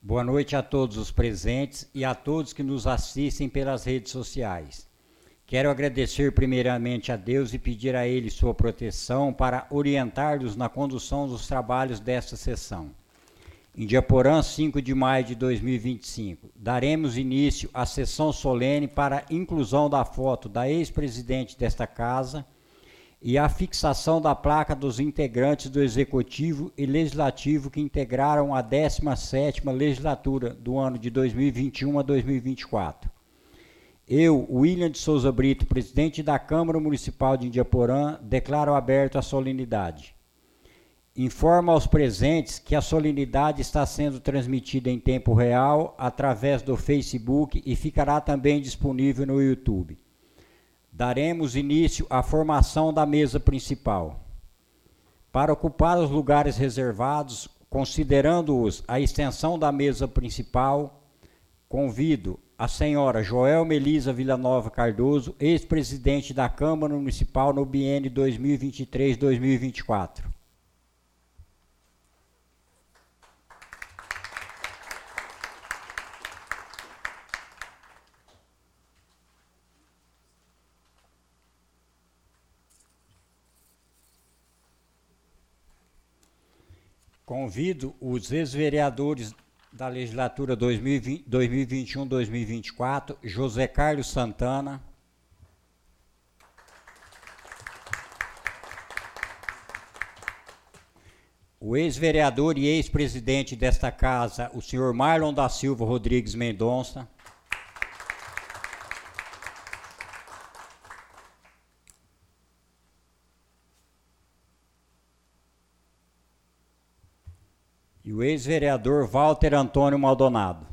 Boa noite a todos os presentes e a todos que nos assistem pelas redes sociais. Quero agradecer primeiramente a Deus e pedir a Ele sua proteção para orientar-nos na condução dos trabalhos desta sessão. Em Indiaporã, 5 de maio de 2025, daremos início à sessão solene para a inclusão da foto da ex-presidente desta Casa e a fixação da placa dos integrantes do Executivo e Legislativo que integraram a 17ª legislatura do ano de 2021 a 2024. Eu, William de Souza Brito, presidente da Câmara Municipal de Indiaporã, declaro aberto a solenidade. Informo aos presentes que a solenidade está sendo transmitida em tempo real através do Facebook e ficará também disponível no YouTube. Daremos início à formação da mesa principal. Para ocupar os lugares reservados, considerando-os a extensão da mesa principal, convido a senhora Joelma Elisa Villanova Cardoso, ex-presidente da Câmara Municipal no biênio 2023-2024. Convido os ex-vereadores da legislatura 2021-2024, José Carlos Santana, o ex-vereador e ex-presidente desta Casa, o senhor Marlon da Silva Rodrigues Mendonça, e o ex-vereador Walter Antônio Maldonado.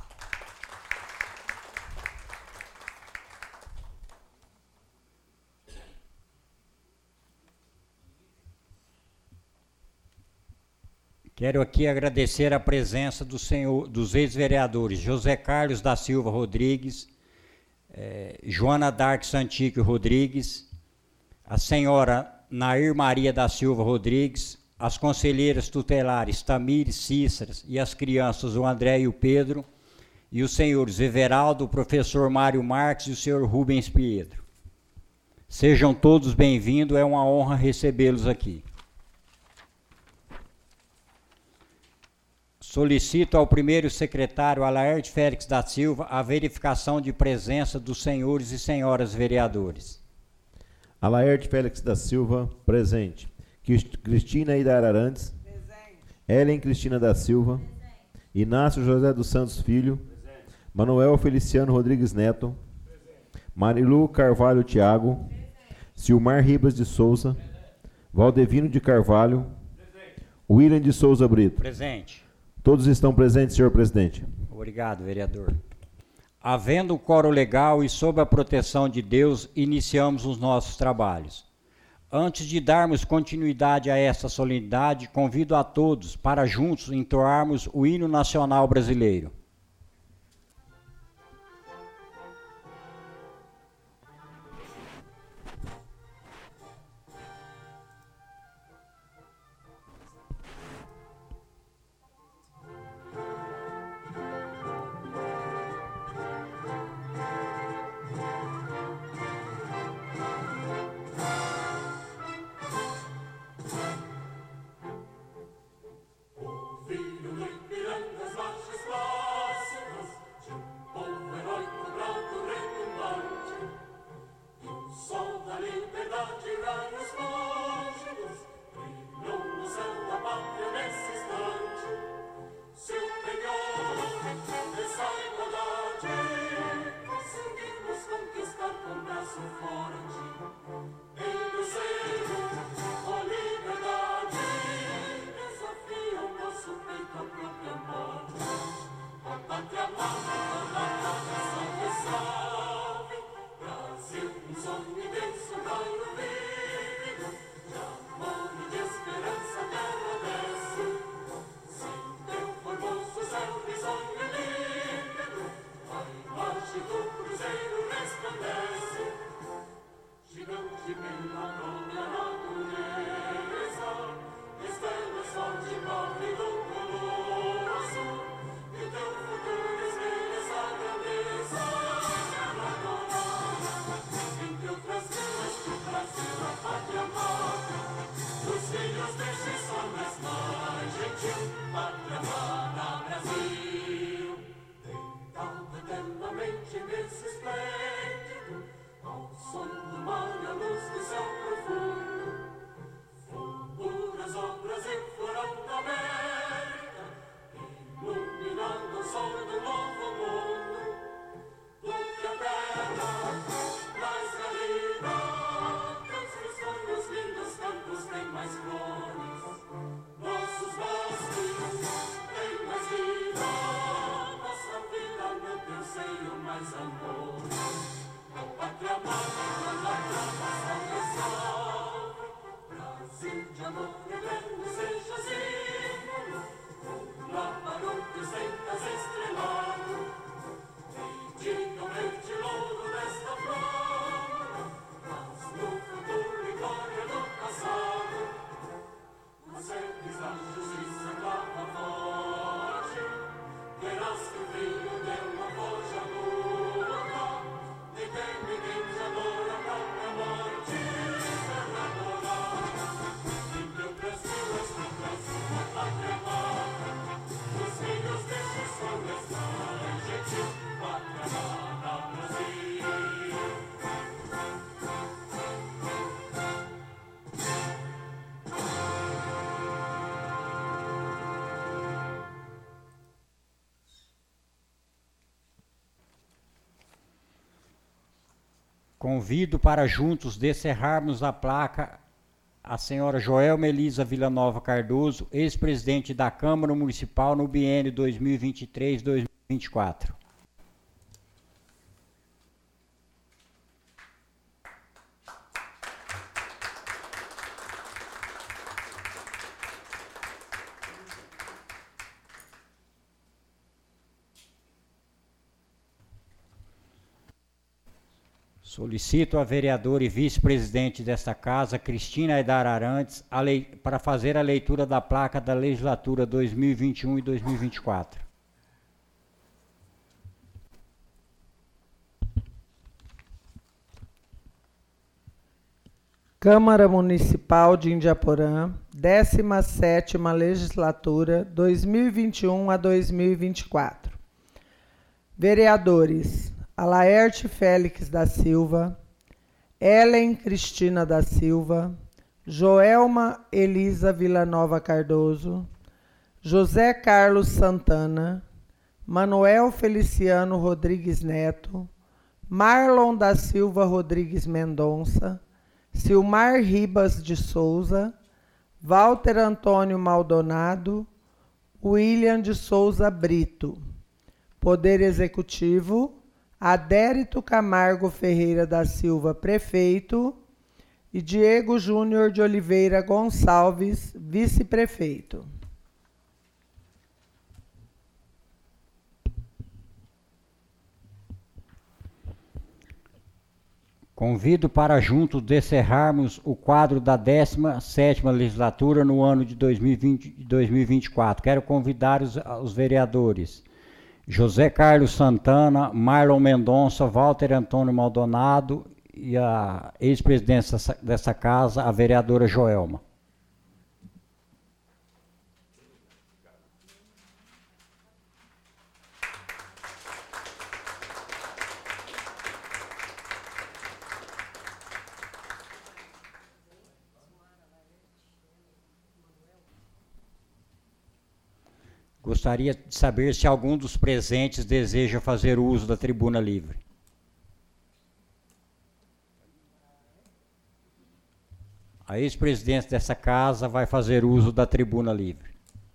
Quero aqui agradecer a presença dos ex-vereadores José Carlos da Silva Rodrigues, Joana Dark Santique Rodrigues, a senhora Nair Maria da Silva Rodrigues, as conselheiras tutelares Tamires Cíceras e as crianças o André e o Pedro, e os senhores Everaldo, o professor Mário Marques e o senhor Rubens Pietro. Sejam todos bem-vindos, é uma honra recebê-los aqui. Solicito ao primeiro secretário Alaerte Félix da Silva a verificação de presença dos senhores e senhoras vereadores. Alaerte Félix da Silva, presente. Cristina Ida Arantes, Helen Cristina da Silva, Inácio José dos Santos Filho, Manuel Feliciano Rodrigues Neto, Marilu Carvalho Thiago, Silmar Ribas de Souza, Valdevino de Carvalho, William de Souza Brito. Presente. Todos estão presentes, senhor presidente. Obrigado, vereador. Havendo o quórum legal e sob a proteção de Deus, iniciamos os nossos trabalhos. Antes de darmos continuidade a esta solenidade, convido a todos para juntos entoarmos o hino nacional brasileiro. Filho Ipiranga, as marchas Convido para juntos descerrarmos a placa a senhora Joelma Elisa Villanova Cardoso, ex-presidente da Câmara Municipal no biênio 2023-2024. Solicito a vereadora e vice-presidente desta casa, Cristina Aidar Arantes, para fazer a leitura da placa da legislatura 2021 e 2024. Câmara Municipal de Indiaporã, 17ª Legislatura 2021 a 2024. Vereadores: Alaerte Félix da Silva, Ellen Cristina da Silva, Joelma Elisa Villanova Cardoso, José Carlos Santana, Manuel Feliciano Rodrigues Neto, Marlon da Silva Rodrigues Mendonça, Silmar Ribas de Souza, Walter Antônio Maldonado, William de Souza Brito. Poder Executivo: Adérito Camargo Ferreira da Silva, prefeito, e Diego Júnior de Oliveira Gonçalves, vice-prefeito. Convido para juntos descerrarmos o quadro da 17ª Legislatura no ano de 2020 e 2024. Quero convidar os vereadores José Carlos Santana, Marlon Mendonça, Walter Antônio Maldonado e a ex-presidente dessa casa, a vereadora Joelma. Gostaria de saber se algum dos presentes deseja fazer uso da tribuna livre. A ex-presidente dessa casa vai fazer uso da tribuna livre.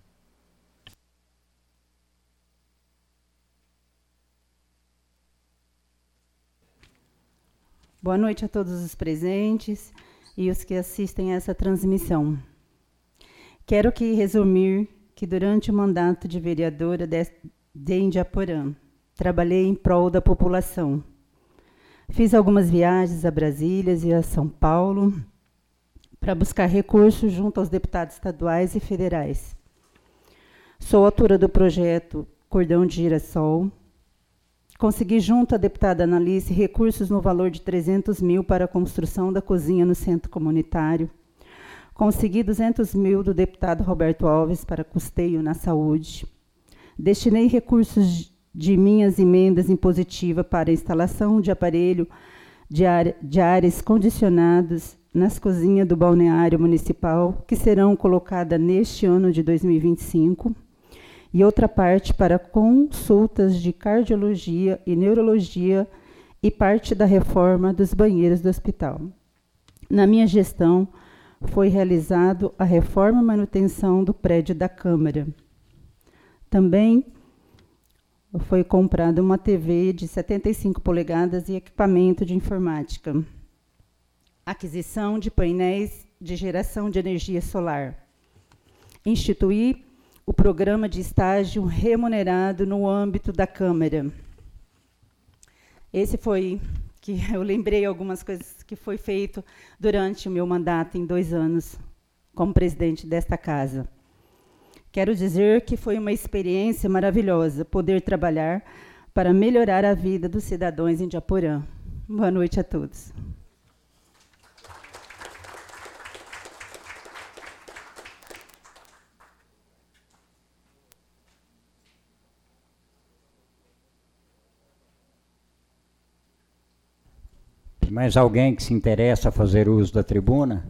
Boa noite a todos os presentes e os que assistem a essa transmissão. Quero aqui resumir que durante o mandato de vereadora de Indiaporã, trabalhei em prol da população. Fiz algumas viagens a Brasília e a São Paulo para buscar recursos junto aos deputados estaduais e federais. Sou autora do projeto Cordão de Girassol. Consegui, junto à deputada Analice, recursos no valor de 300 mil para a construção da cozinha no centro comunitário. Consegui 200 mil do deputado Roberto Alves para custeio na saúde. Destinei recursos de minhas emendas impositivas para a instalação de aparelho de ares condicionados nas cozinhas do balneário municipal, que serão colocadas neste ano de 2025, e outra parte para consultas de cardiologia e neurologia e parte da reforma dos banheiros do hospital. Na minha gestão, foi realizado a reforma e manutenção do prédio da Câmara. Também foi comprada uma TV de 75 polegadas e equipamento de informática. Aquisição de painéis de geração de energia solar. Instituir o programa de estágio remunerado no âmbito da Câmara. Esse foi que eu lembrei algumas coisas que foi feito durante o meu mandato em 2 anos como presidente desta casa. Quero dizer que foi uma experiência maravilhosa poder trabalhar para melhorar a vida dos cidadãos em Indiaporã. Boa noite a todos. Tem mais alguém que se interessa a fazer uso da tribuna?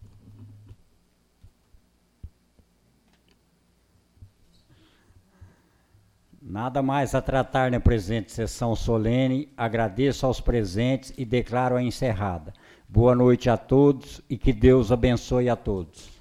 Nada mais a tratar na presente sessão solene. Agradeço aos presentes e declaro-a encerrada. Boa noite a todos e que Deus abençoe a todos.